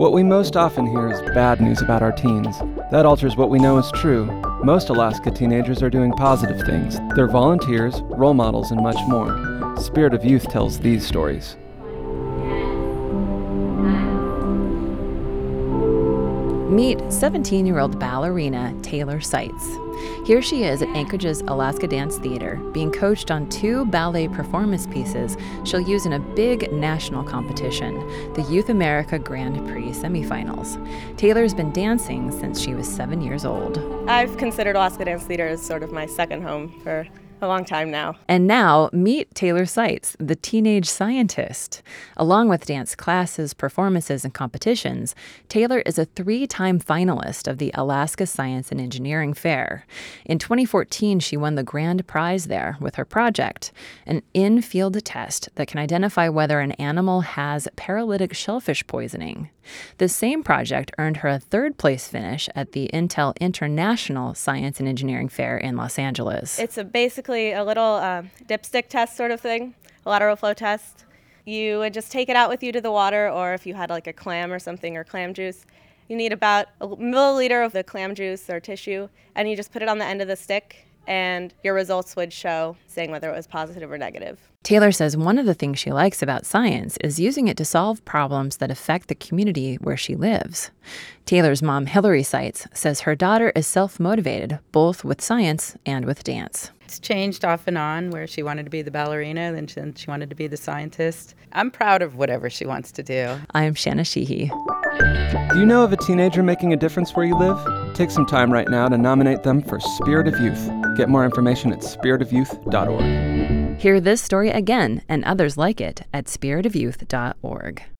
What we most often hear is bad news about our teens. That alters what we know is true. Most Alaska teenagers are doing positive things. They're volunteers, role models, and much more. Spirit of Youth tells these stories. Meet 17-year-old ballerina Taylor Seitz. Here she is at Anchorage's Alaska Dance Theater, being coached on 2 ballet performance pieces she'll use in a big national competition, the Youth America Grand Prix semifinals. Taylor's been dancing since she was 7 years old. I've considered Alaska Dance Theater as sort of my second home for a long time now. And now, meet Taylor Seitz, the teenage scientist. Along with dance classes, performances, and competitions, Taylor is a 3-time finalist of the Alaska Science and Engineering Fair. In 2014, she won the grand prize there with her project, an in-field test that can identify whether an animal has paralytic shellfish poisoning. The same project earned her a 3rd-place finish at the Intel International Science and Engineering Fair in Los Angeles. It's basically a little dipstick test sort of thing, a lateral flow test. You would just take it out with you to the water, or if you had like a clam or something, or clam juice, you need about a milliliter of the clam juice or tissue, and you just put it on the end of the stick, and your results would show, saying whether it was positive or negative. Taylor says one of the things she likes about science is using it to solve problems that affect the community where she lives. Taylor's mom, Hillary Seitz, says her daughter is self-motivated, both with science and with dance. It's changed off and on, where she wanted to be the ballerina, then she wanted to be the scientist. I'm proud of whatever she wants to do. I'm Shanna Sheehy. Do you know of a teenager making a difference where you live? Take some time right now to nominate them for Spirit of Youth. Get more information at spiritofyouth.org. Hear this story again and others like it at spiritofyouth.org.